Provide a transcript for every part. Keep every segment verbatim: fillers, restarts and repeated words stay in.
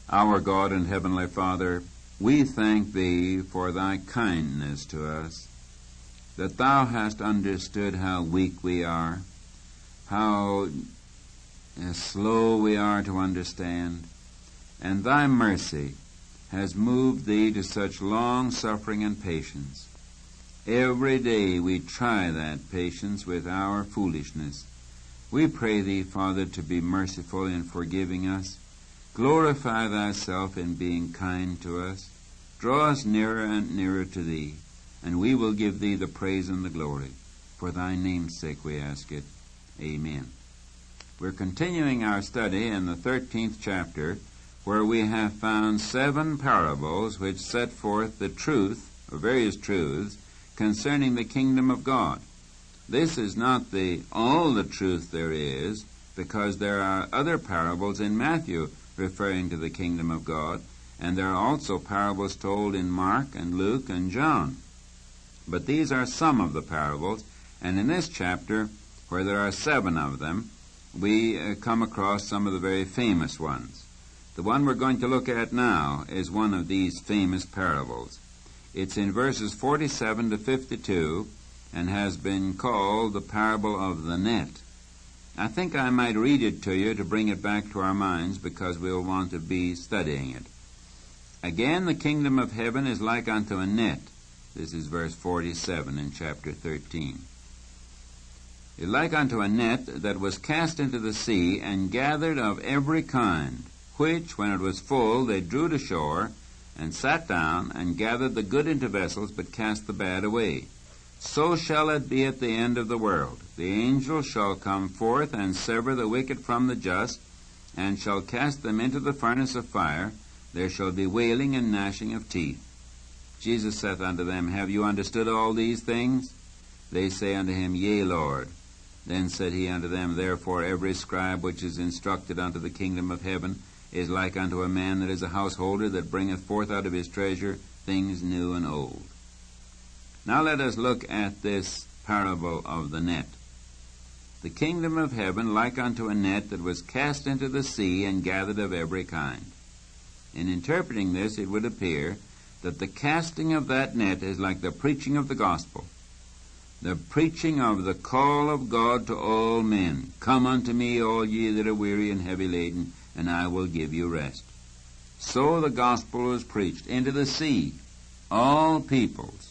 Our God and Heavenly Father, we thank Thee for Thy kindness to us, that Thou hast understood how weak we are, how uh, slow we are to understand, and Thy mercy has moved Thee to such long suffering and patience. Every day we try that patience with our foolishness. We pray Thee, Father, to be merciful in forgiving us. Glorify Thyself in being kind to us. Draw us nearer and nearer to Thee, and we will give Thee the praise and the glory. For Thy name's sake we ask it. Amen. We're continuing our study in the thirteenth chapter, where we have found seven parables which set forth the truth, or various truths, concerning the kingdom of God. This is not the all the truth there is, because there are other parables in Matthew referring to the kingdom of God, and there are also parables told in Mark and Luke and John. But these are some of the parables, and in this chapter, where there are seven of them, we uh, come across some of the very famous ones. The one we're going to look at now is one of these famous parables. It's in verses forty-seven to fifty-two, and has been called the parable of the net. I think I might read it to you to bring it back to our minds, because we'll want to be studying it. Again, the kingdom of heaven is like unto a net. This is verse forty-seven in chapter thirteen. Is like unto a net that was cast into the sea, and gathered of every kind, which, when it was full, they drew to shore, and sat down, and gathered the good into vessels, but cast the bad away. So shall it be at the end of the world. The angel shall come forth, and sever the wicked from the just, and shall cast them into the furnace of fire. There shall be wailing and gnashing of teeth. Jesus saith unto them, Have you understood all these things? They say unto him, Yea, Lord. Then said he unto them, Therefore every scribe which is instructed unto the kingdom of heaven is like unto a man that is a householder, that bringeth forth out of his treasure things new and old. Now let us look at this parable of the net. The kingdom of heaven like unto a net that was cast into the sea, and gathered of every kind. In interpreting this, it would appear that the casting of that net is like the preaching of the gospel, the preaching of the call of God to all men. Come unto me, all ye that are weary and heavy laden, and I will give you rest. So the gospel was preached into the sea, all peoples,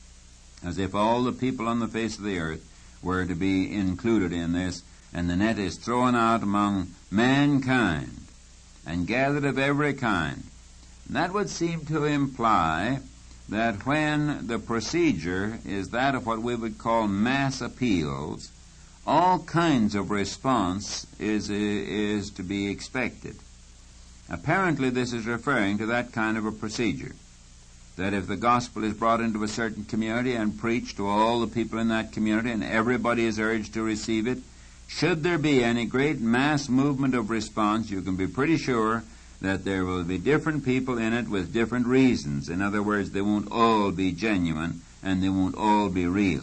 as if all the people on the face of the earth were to be included in this, and the net is thrown out among mankind, and gathered of every kind. And that would seem to imply that when the procedure is that of what we would call mass appeals, all kinds of response is, is to be expected. Apparently this is referring to that kind of a procedure, that if the gospel is brought into a certain community and preached to all the people in that community, and everybody is urged to receive it, should there be any great mass movement of response, you can be pretty sure that there will be different people in it with different reasons. In other words, they won't all be genuine, and they won't all be real.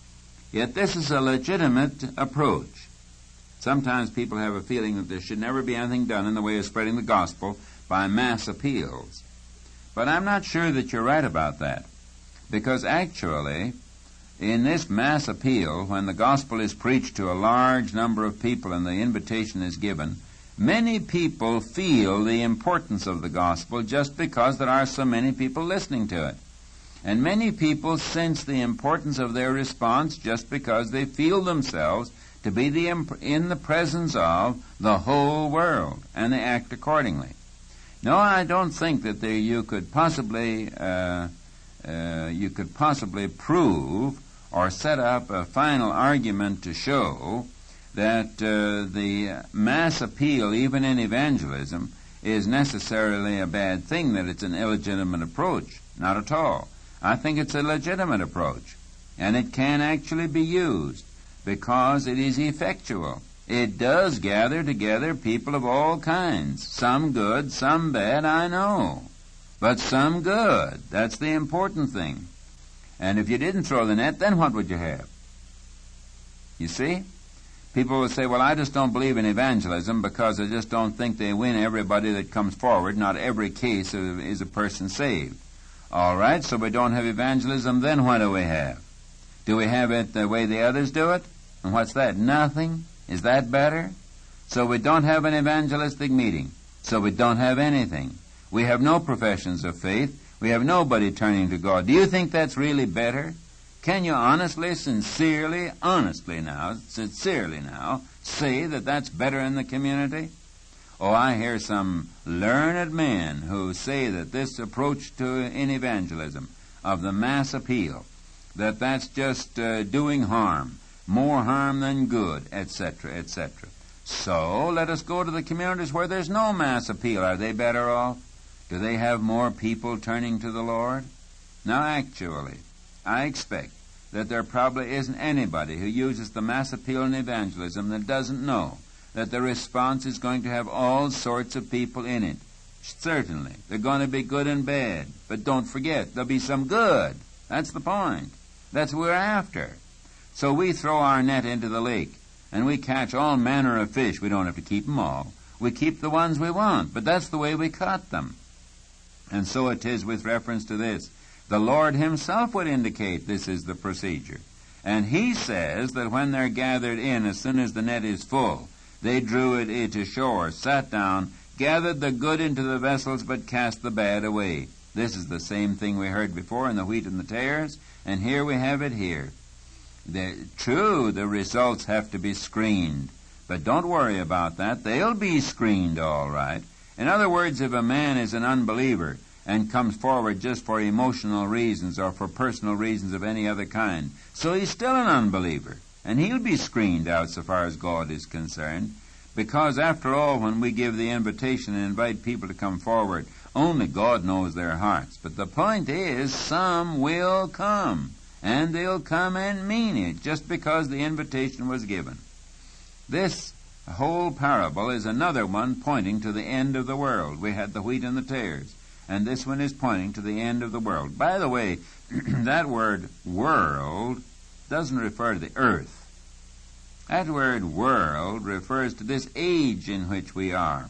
Yet this is a legitimate approach. Sometimes people have a feeling that there should never be anything done in the way of spreading the gospel by mass appeals. But I'm not sure that you're right about that, because actually, in this mass appeal, when the gospel is preached to a large number of people and the invitation is given, many people feel the importance of the gospel just because there are so many people listening to it. And many people sense the importance of their response just because they feel themselves to be the imp- in the presence of the whole world, and they act accordingly. No, I don't think that there, you could possibly uh, uh, you could possibly prove or set up a final argument to show that uh, the mass appeal, even in evangelism, is necessarily a bad thing, that it's an illegitimate approach. Not at all. I think it's a legitimate approach, and it can actually be used because it is effectual. It does gather together people of all kinds, some good, some bad, I know, but some good. That's the important thing. And if you didn't throw the net, then what would you have? You see? People will say, well, I just don't believe in evangelism because I just don't think they win everybody that comes forward. Not every case is a person saved. All right, so we don't have evangelism, then what do we have? Do we have it the way the others do it? And what's that? Nothing? Is that better? So we don't have an evangelistic meeting. So we don't have anything. We have no professions of faith. We have nobody turning to God. Do you think that's really better? Can you honestly, sincerely, honestly now, sincerely now, say that that's better in the community? Oh, I hear some learned men who say that this approach to in evangelism of the mass appeal, that that's just uh, doing harm, more harm than good, et cetera, et cetera. So let us go to the communities where there's no mass appeal. Are they better off? Do they have more people turning to the Lord? Now, actually, I expect that there probably isn't anybody who uses the mass appeal in evangelism that doesn't know that the response is going to have all sorts of people in it. Certainly, they're going to be good and bad. But don't forget, there'll be some good. That's the point. That's what we're after. So we throw our net into the lake, and we catch all manner of fish. We don't have to keep them all. We keep the ones we want, but that's the way we caught them. And so it is with reference to this. The Lord himself would indicate this is the procedure. And he says that when they're gathered in, as soon as the net is full, they drew it to shore, sat down, gathered the good into the vessels, but cast the bad away. This is the same thing we heard before in the wheat and the tares, and here we have it here. The, true, the results have to be screened, but don't worry about that. They'll be screened all right. In other words, if a man is an unbeliever and comes forward just for emotional reasons or for personal reasons of any other kind, so he's still an unbeliever, and he'll be screened out so far as God is concerned, because after all, when we give the invitation and invite people to come forward, only God knows their hearts. But the point is, some will come, and they'll come and mean it, just because the invitation was given. This whole parable is another one pointing to the end of the world. We had the wheat and the tares, and this one is pointing to the end of the world. By the way, that word world doesn't refer to the earth. That word world refers to this age in which we are.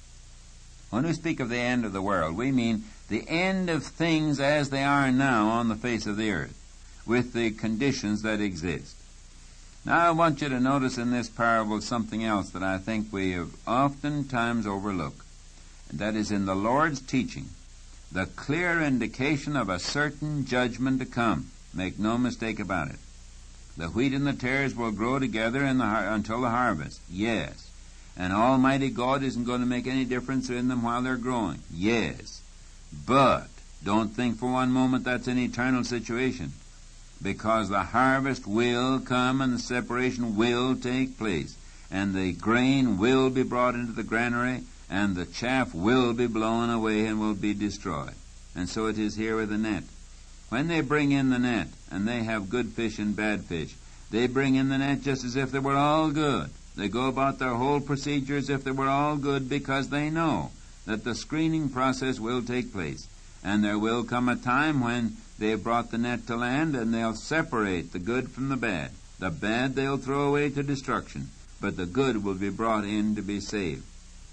When we speak of the end of the world, we mean the end of things as they are now on the face of the earth, with the conditions that exist. Now, I want you to notice in this parable something else that I think we have oftentimes overlooked, and that is in the Lord's teaching, the clear indication of a certain judgment to come. Make no mistake about it. The wheat and the tares will grow together in the har- until the harvest. Yes. And Almighty God isn't going to make any difference in them while they're growing. Yes. But don't think for one moment that's an eternal situation, because the harvest will come and the separation will take place, and the grain will be brought into the granary, and the chaff will be blown away and will be destroyed. And so it is here with the net. When they bring in the net, and they have good fish and bad fish, they bring in the net just as if they were all good. They go about their whole procedure as if they were all good, because they know that the screening process will take place. And there will come a time when they've brought the net to land, and they'll separate the good from the bad. The bad they'll throw away to destruction, but the good will be brought in to be saved.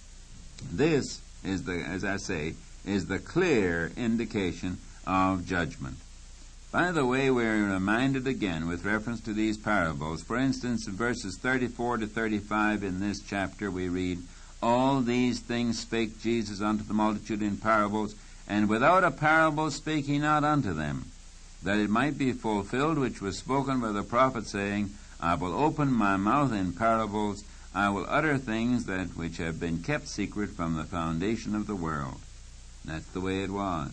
This is the, as I say, is the clear indication of judgment. By the way, we're reminded again with reference to these parables. For instance, in verses thirty-four to thirty-five in this chapter we read, "All these things spake Jesus unto the multitude in parables, and without a parable spake he not unto them, that it might be fulfilled which was spoken by the prophet, saying, I will open my mouth in parables, I will utter things that which have been kept secret from the foundation of the world." That's the way it was.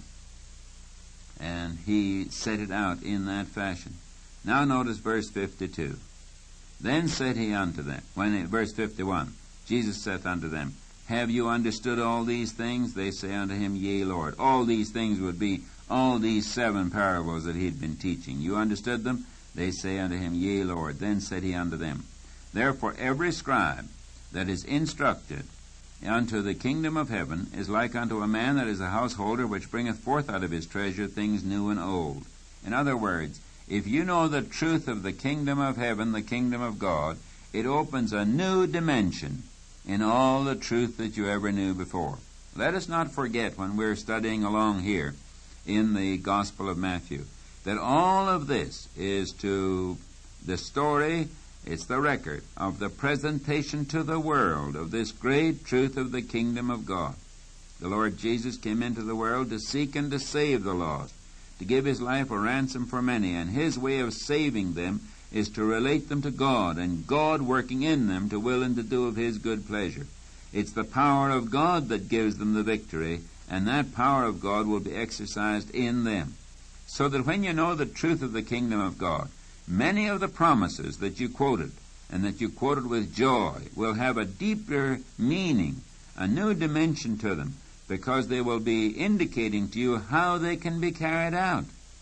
And he set it out in that fashion. Now notice verse fifty-two. "Then said he unto them," when it, verse fifty-one, Jesus saith unto them, "Have you understood all these things?" They say unto him, "Yea, Lord." All these things would be all these seven parables that he had been teaching. "You understood them?" They say unto him, "Yea, Lord." Then said he unto them, "Therefore every scribe that is instructed unto the kingdom of heaven is like unto a man that is a householder, which bringeth forth out of his treasure things new and old." In other words, if you know the truth of the kingdom of heaven, the kingdom of God, it opens a new dimension in all the truth that you ever knew before. Let us not forget when we're studying along here in the Gospel of Matthew that all of this is to the story, it's the record of the presentation to the world of this great truth of the kingdom of God. The Lord Jesus came into the world to seek and to save the lost, to give his life a ransom for many, and his way of saving them is to relate them to God, and God working in them to will and to do of his good pleasure. It's the power of God that gives them the victory, and that power of God will be exercised in them. So that when you know the truth of the kingdom of God, many of the promises that you quoted, and that you quoted with joy, will have a deeper meaning, a new dimension to them, because they will be indicating to you how they can be carried out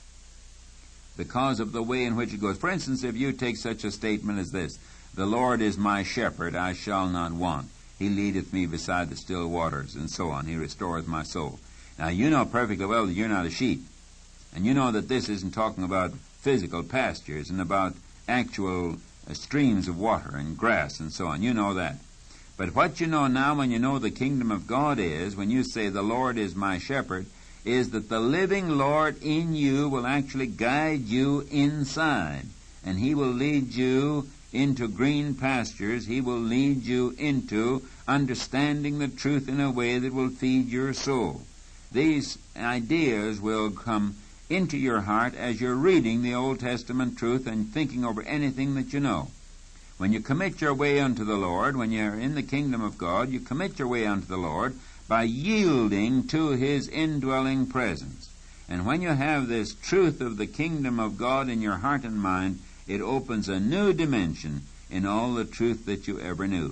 because of the way in which it goes. For instance, if you take such a statement as this, "The Lord is my shepherd, I shall not want. He leadeth me beside the still waters," and so on. "He restoreth my soul." Now, you know perfectly well that you're not a sheep. And you know that this isn't talking about physical pastures and about actual uh, streams of water and grass and so on. You know that. But what you know now when you know the kingdom of God is, when you say, "The Lord is my shepherd," is that the living Lord in you will actually guide you inside. And he will lead you into green pastures. He will lead you into understanding the truth in a way that will feed your soul. These ideas will come into your heart as you're reading the Old Testament truth and thinking over anything that you know. When you commit your way unto the Lord, when you're in the kingdom of God, you commit your way unto the Lord by yielding to his indwelling presence. And when you have this truth of the kingdom of God in your heart and mind, it opens a new dimension in all the truth that you ever knew.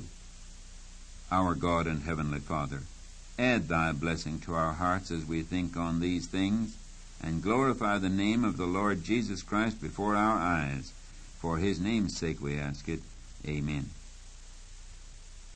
Our God and Heavenly Father, add thy blessing to our hearts as we think on these things, and glorify the name of the Lord Jesus Christ before our eyes. For his name's sake we ask it. Amen.